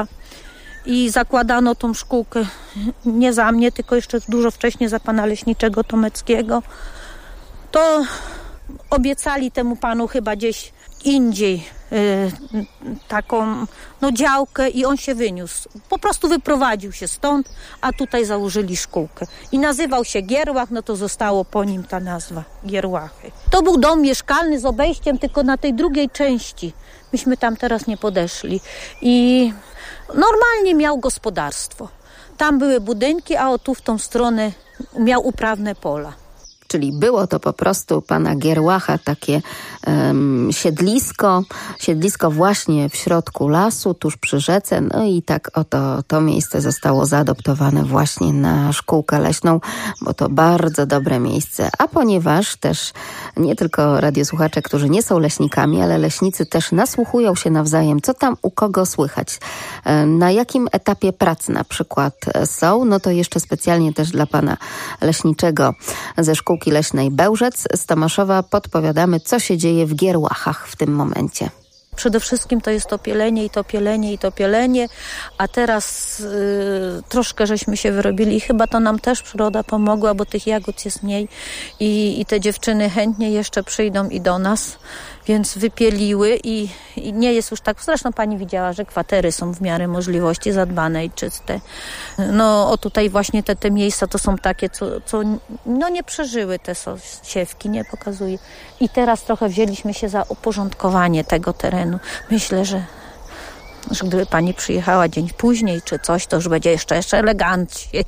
i zakładano tą szkółkę nie za mnie, tylko jeszcze dużo wcześniej za pana leśniczego Tomeckiego, to obiecali temu panu chyba gdzieś indziej y, taką no, działkę i on się wyniósł. Po prostu wyprowadził się stąd, a tutaj założyli szkółkę. I nazywał się Gierłach, no to zostało po nim ta nazwa, Gierłachy. To był dom mieszkalny z obejściem tylko na tej drugiej części. Myśmy tam teraz nie podeszli. I normalnie miał gospodarstwo. Tam były budynki, a o tu w tą stronę miał uprawne pola. Czyli było to po prostu pana Gierłacha takie um, siedlisko, siedlisko właśnie w środku lasu, tuż przy rzece. No i tak oto to miejsce zostało zaadoptowane właśnie na szkółkę leśną, bo to bardzo dobre miejsce. A ponieważ też nie tylko radiosłuchacze, którzy nie są leśnikami, ale leśnicy też nasłuchują się nawzajem, co tam u kogo słychać, na jakim etapie prac na przykład są, no to jeszcze specjalnie też dla pana leśniczego ze szkółki Leśnej Bełżec z Tomaszowa podpowiadamy, co się dzieje w Gierłachach w tym momencie. Przede wszystkim to jest to pielenie i to pielenie i to pielenie, a teraz y, troszkę żeśmy się wyrobili i chyba to nam też przyroda pomogła, bo tych jagód jest mniej i, i te dziewczyny chętnie jeszcze przyjdą i do nas, więc wypieliły i, i nie jest już tak, zresztą pani widziała, że kwatery są w miarę możliwości zadbane i czyste. No o tutaj właśnie te, te miejsca to są takie, co, co no nie przeżyły te siewki, nie pokazuje. I teraz trochę wzięliśmy się za uporządkowanie tego terenu. Myślę, że, że gdyby pani przyjechała dzień później czy coś, to już będzie jeszcze, jeszcze eleganckiej.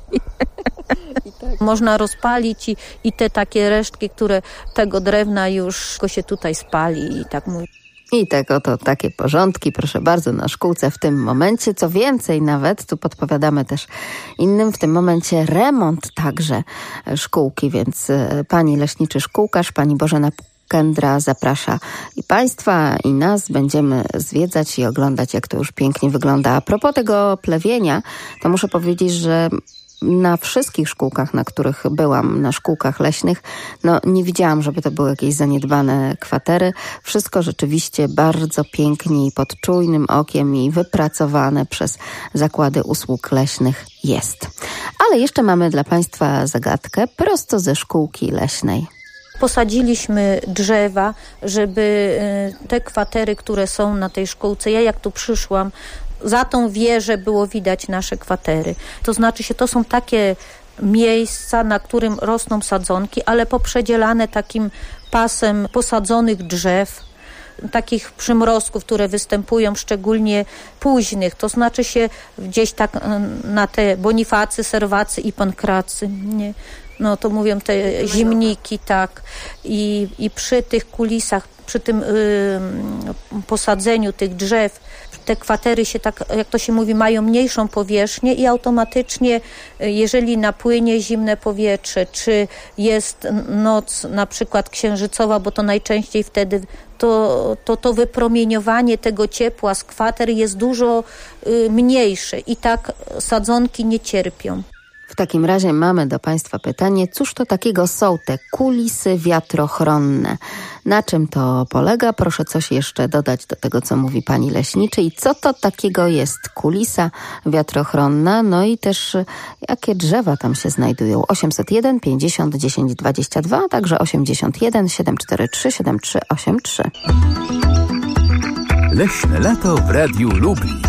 Tak. Można rozpalić i, i te takie resztki, które tego drewna już się tutaj spali i tak mówię. I tego to takie porządki, proszę bardzo, na szkółce w tym momencie. Co więcej nawet, tu podpowiadamy też innym, w tym momencie remont także szkółki, więc pani leśniczy szkółkarz, pani Bożena Kendra zaprasza i państwa, i nas. Będziemy zwiedzać i oglądać, jak to już pięknie wygląda. A propos tego plewienia, to muszę powiedzieć, że na wszystkich szkółkach, na których byłam, na szkółkach leśnych, no nie widziałam, żeby to były jakieś zaniedbane kwatery. Wszystko rzeczywiście bardzo pięknie i pod czujnym okiem i wypracowane przez zakłady usług leśnych jest. Ale jeszcze mamy dla państwa zagadkę prosto ze szkółki leśnej. Posadziliśmy drzewa, żeby te kwatery, które są na tej szkółce, ja jak tu przyszłam, za tą wieżę było widać nasze kwatery. To znaczy się, to są takie miejsca, na którym rosną sadzonki, ale poprzedzielane takim pasem posadzonych drzew, takich przymrozków, które występują szczególnie późnych. To znaczy się gdzieś tak na te bonifacy, serwacy i pankracy, nie? No to mówią te zimniki, tak. I, i przy tych kulisach, przy tym y, posadzeniu tych drzew, te kwatery się tak, jak to się mówi, mają mniejszą powierzchnię i automatycznie, jeżeli napłynie zimne powietrze, czy jest noc na przykład księżycowa, bo to najczęściej wtedy, to to, to wypromieniowanie tego ciepła z kwater jest dużo y, mniejsze i tak sadzonki nie cierpią. W takim razie mamy do Państwa pytanie, cóż to takiego są te kulisy wiatrochronne? Na czym to polega? Proszę coś jeszcze dodać do tego, co mówi pani leśniczy. I co to takiego jest kulisa wiatrochronna? No i też jakie drzewa tam się znajdują? osiemset jeden pięćdziesiąt dziesięć dwadzieścia dwa, a także osiemdziesiąt jeden siedem cztery trzy siedem trzy osiem trzy. Leśne lato w Radiu Lublin.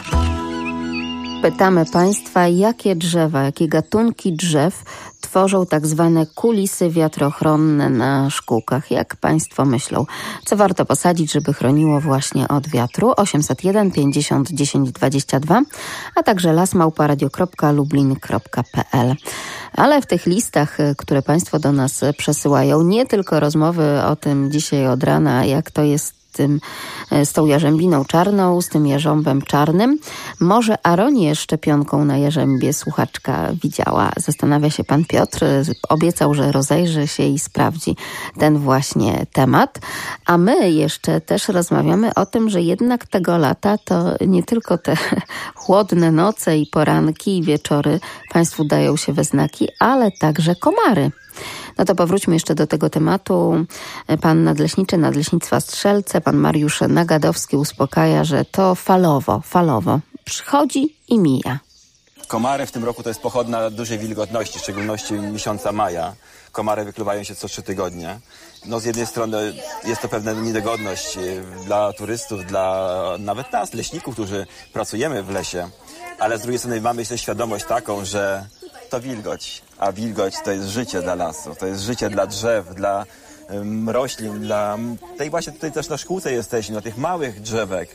Pytamy Państwa, jakie drzewa, jakie gatunki drzew tworzą tak zwane kulisy wiatrochronne na szkółkach. Jak Państwo myślą, co warto posadzić, żeby chroniło właśnie od wiatru? osiemset jeden pięćdziesiąt dziesięć dwadzieścia dwa, a także las małpa radio kropka lublin kropka p l. Ale w tych listach, które Państwo do nas przesyłają, nie tylko rozmowy o tym dzisiaj od rana, jak to jest tym, z tą jarzębiną czarną, z tym jarząbem czarnym. Może aronię szczepionką na jarzębie słuchaczka widziała. Zastanawia się pan Piotr. Obiecał, że rozejrzy się i sprawdzi ten właśnie temat. A my jeszcze też rozmawiamy o tym, że jednak tego lata to nie tylko te chłodne noce i poranki i wieczory Państwu dają się we znaki, ale także komary. No to powróćmy jeszcze do tego tematu. Pan nadleśniczy Nadleśnictwa Strzelce, pan Mariusz Nagadowski uspokaja, że to falowo, falowo przychodzi i mija. Komary w tym roku to jest pochodna dużej wilgotności, w szczególności miesiąca maja. Komary wykluwają się co trzy tygodnie. No z jednej strony jest to pewna niedogodność dla turystów, dla nawet nas, leśników, którzy pracujemy w lesie, ale z drugiej strony mamy jeszcze świadomość taką, że to wilgoć, a wilgoć to jest życie dla lasu, to jest życie dla drzew, dla um, roślin, dla tej właśnie tutaj też na szkółce jesteśmy, na tych małych drzewek.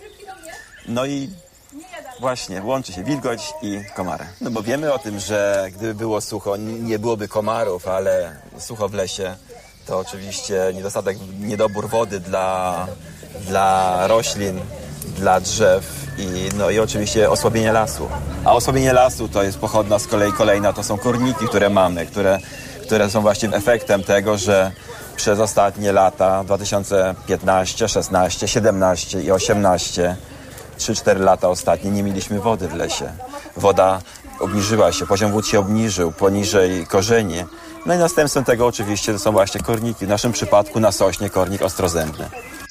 No i właśnie łączy się wilgoć i komary. No bo wiemy o tym, że gdyby było sucho, nie byłoby komarów, ale sucho w lesie to oczywiście niedostatek, niedobór wody dla, dla roślin, dla drzew i, no i oczywiście osłabienie lasu. A osłabienie lasu to jest pochodna z kolei kolejna, to są korniki, które mamy, które, które są właśnie efektem tego, że przez ostatnie lata dwa tysiące piętnaście, szesnaście, siedemnaście i osiemnaście, trzy cztery lata ostatnie nie mieliśmy wody w lesie. Woda obniżyła się, poziom wód się obniżył, poniżej korzeni. No i następstwem tego oczywiście to są właśnie korniki. W naszym przypadku na sośnie kornik ostrozębny.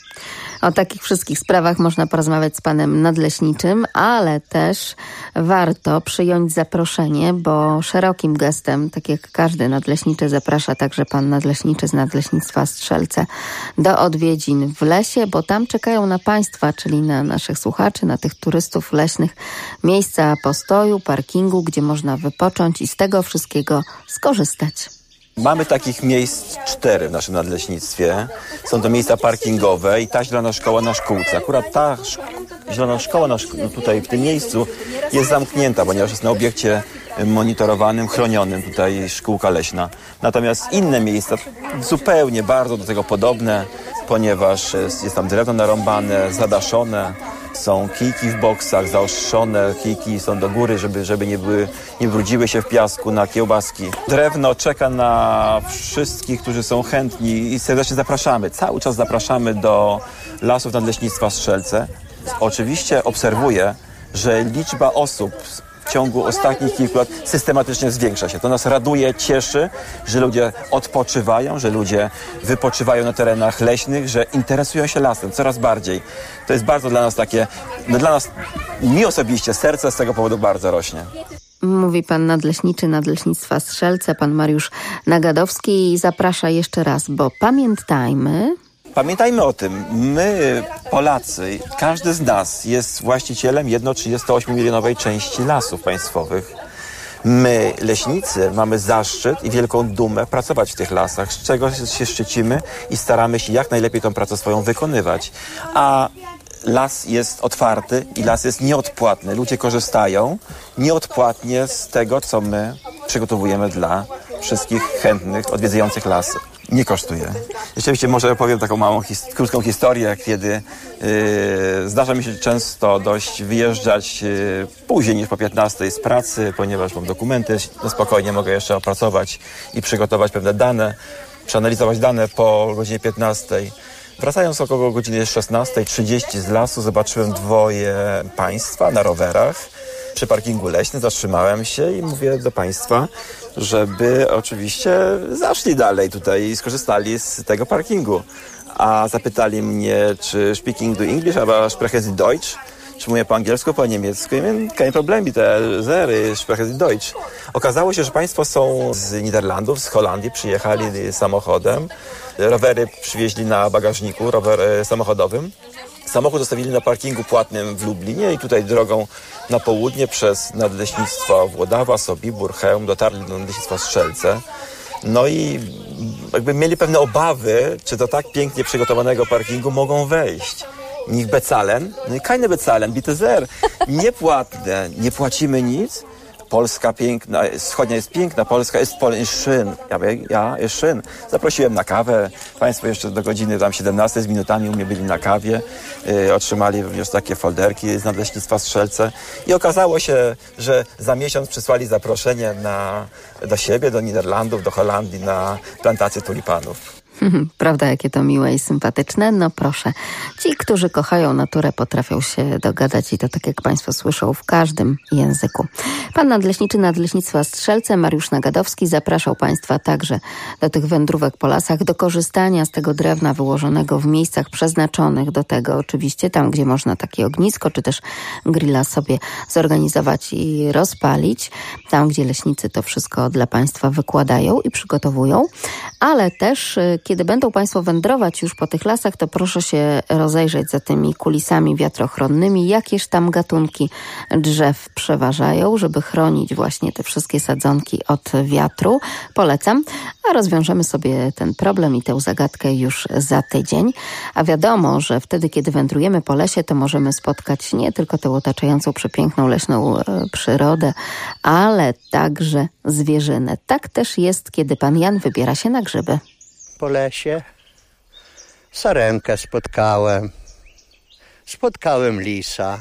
O takich wszystkich sprawach można porozmawiać z panem nadleśniczym, ale też warto przyjąć zaproszenie, bo szerokim gestem, tak jak każdy nadleśniczy, zaprasza także pan nadleśniczy z Nadleśnictwa Strzelce do odwiedzin w lesie, bo tam czekają na państwa, czyli na naszych słuchaczy, na tych turystów leśnych, miejsca postoju, parkingu, gdzie można wypocząć i z tego wszystkiego skorzystać. Mamy takich miejsc cztery w naszym nadleśnictwie. Są to miejsca parkingowe i ta zielona szkoła na szkółce. Akurat ta szko- zielona szkoła na szko- tutaj w tym miejscu jest zamknięta, ponieważ jest na obiekcie monitorowanym, chronionym, tutaj szkółka leśna. Natomiast inne miejsca zupełnie bardzo do tego podobne, ponieważ jest, jest tam drewno narąbane, zadaszone, są kijki w boksach, zaostrzone kijki są do góry, żeby, żeby nie, były, nie brudziły się w piasku na kiełbaski. Drewno czeka na wszystkich, którzy są chętni i serdecznie zapraszamy. Cały czas zapraszamy do Lasów Nadleśnictwa Strzelce. Oczywiście obserwuję, że liczba osób w ciągu ostatnich kilku lat systematycznie zwiększa się. To nas raduje, cieszy, że ludzie odpoczywają, że ludzie wypoczywają na terenach leśnych, że interesują się lasem coraz bardziej. To jest bardzo dla nas takie, no dla nas, mi osobiście serce z tego powodu bardzo rośnie. Mówi pan nadleśniczy Nadleśnictwa Strzelce, pan Mariusz Nagadowski, i zaprasza jeszcze raz, bo pamiętajmy... Pamiętajmy o tym, my Polacy, każdy z nas jest właścicielem jedno trzydziestoośmiomilionowej części lasów państwowych. My, leśnicy, mamy zaszczyt i wielką dumę pracować w tych lasach, z czego się szczycimy i staramy się jak najlepiej tą pracę swoją wykonywać. A las jest otwarty i las jest nieodpłatny. Ludzie korzystają nieodpłatnie z tego, co my przygotowujemy dla wszystkich chętnych, odwiedzających lasy. Nie kosztuje. Rzeczywiście może opowiem taką małą, his- krótką historię, kiedy yy, zdarza mi się często dość wyjeżdżać yy, później niż po piętnastej z pracy, ponieważ mam dokumenty, no spokojnie mogę jeszcze opracować i przygotować pewne dane, przeanalizować dane po godzinie piętnastej. Wracając około godziny szesnastej trzydzieści z lasu zobaczyłem dwoje państwa na rowerach. Przy parkingu leśnym zatrzymałem się i mówię do państwa, żeby oczywiście zaszli dalej tutaj i skorzystali z tego parkingu. A zapytali mnie, czy speaking do English, albo sprechen Sie Deutsch? Czy mówię po angielsku, po niemiecku? I mówię, kein Problem, bitte, sehr, sprechen Sie Deutsch. Okazało się, że państwo są z Niderlandów, z Holandii, przyjechali samochodem. Rowery przywieźli na bagażniku, rower samochodowym. Samochód zostawili na parkingu płatnym w Lublinie i tutaj drogą na południe przez Nadleśnictwo Włodawa, Sobibór, Chełm dotarli do Nadleśnictwa Strzelce. No i jakby mieli pewne obawy, czy do tak pięknie przygotowanego parkingu mogą wejść. Niech bezahlen, no i keine bezahlen, bitte sehr. Niepłatne, nie płacimy nic. Polska piękna, wschodnia jest piękna, Polska jest Polen ist schön. Ja mówię, ja, jest schön. Zaprosiłem na kawę. Państwo jeszcze do godziny tam siedemnastej z minutami u mnie byli na kawie. Yy, otrzymali również takie folderki z Nadleśnictwa Strzelce. I okazało się, że za miesiąc przysłali zaproszenie na, do siebie, do Niderlandów, do Holandii na plantację tulipanów. Prawda, jakie to miłe i sympatyczne? No proszę. Ci, którzy kochają naturę, potrafią się dogadać i to tak jak państwo słyszą w każdym języku. Pan nadleśniczy Nadleśnictwa Strzelce, Mariusz Nagadowski, zapraszał państwa także do tych wędrówek po lasach, do korzystania z tego drewna wyłożonego w miejscach przeznaczonych do tego oczywiście, tam gdzie można takie ognisko czy też grilla sobie zorganizować i rozpalić, tam gdzie leśnicy to wszystko dla państwa wykładają i przygotowują, ale też kiedy będą państwo wędrować już po tych lasach, to proszę się rozejrzeć za tymi kulisami wiatrochronnymi, jakież tam gatunki drzew przeważają, żeby chronić właśnie te wszystkie sadzonki od wiatru. Polecam, a rozwiążemy sobie ten problem i tę zagadkę już za tydzień. A wiadomo, że wtedy, kiedy wędrujemy po lesie, to możemy spotkać nie tylko tę otaczającą przepiękną leśną e, przyrodę, ale także zwierzynę. Tak też jest, kiedy pan Jan wybiera się na grzyby. Po lesie sarenkę spotkałem, spotkałem lisa,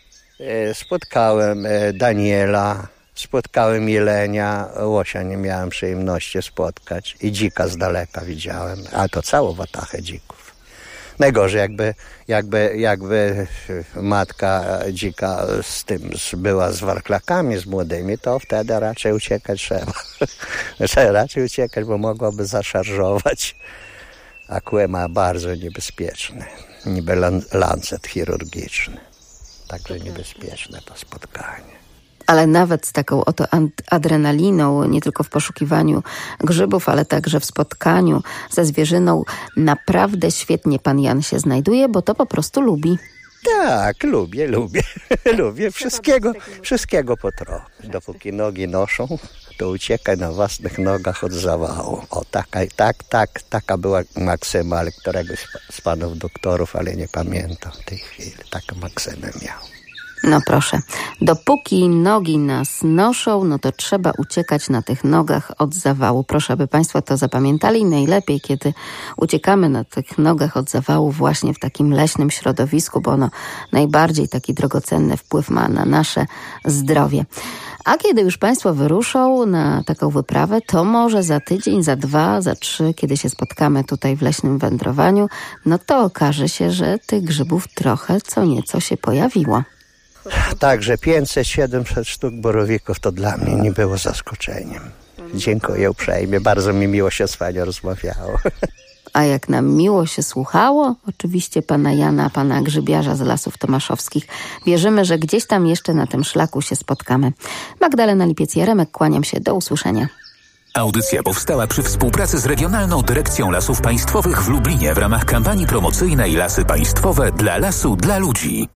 spotkałem Daniela, spotkałem jelenia, łosia nie miałem przyjemności spotkać i dzika z daleka widziałem, a to całą watachę dzików. Najgorzej jakby, jakby, jakby matka dzika z tym była z warklakami, z młodymi, to wtedy raczej uciekać trzeba. Trzeba raczej uciekać, bo mogłaby zaszarżować. A kłę ma bardzo niebezpieczny, niby lancet chirurgiczny. Także niebezpieczne to spotkanie. Ale nawet z taką oto adrenaliną, nie tylko w poszukiwaniu grzybów, ale także w spotkaniu ze zwierzyną, naprawdę świetnie pan Jan się znajduje, bo to po prostu lubi. Tak, lubię, lubię. Lubię wszystkiego, wszystkiego po trochu. Dopóki nogi noszą, to uciekaj na własnych nogach od zawału. O, taka, tak, tak, taka była maksyma, ale któregoś z panów doktorów, ale nie pamiętam w tej chwili. Taką maksymę miał. No proszę, dopóki nogi nas noszą, no to trzeba uciekać na tych nogach od zawału. Proszę, aby państwo to zapamiętali. Najlepiej, kiedy uciekamy na tych nogach od zawału właśnie w takim leśnym środowisku, bo ono najbardziej taki drogocenny wpływ ma na nasze zdrowie. A kiedy już państwo wyruszą na taką wyprawę, to może za tydzień, za dwa, za trzy, kiedy się spotkamy tutaj w leśnym wędrowaniu, no to okaże się, że tych grzybów trochę co nieco się pojawiło. Także pięćset siedemset sztuk borowików to dla mnie nie było zaskoczeniem. Dziękuję uprzejmie, bardzo mi miło się z panią rozmawiało. A jak nam miło się słuchało, oczywiście pana Jana, pana grzybiarza z Lasów Tomaszowskich, wierzymy, że gdzieś tam jeszcze na tym szlaku się spotkamy. Magdalena Lipiec-Jaremek, kłaniam się, do usłyszenia. Audycja powstała przy współpracy z Regionalną Dyrekcją Lasów Państwowych w Lublinie w ramach kampanii promocyjnej Lasy Państwowe dla lasu, dla ludzi.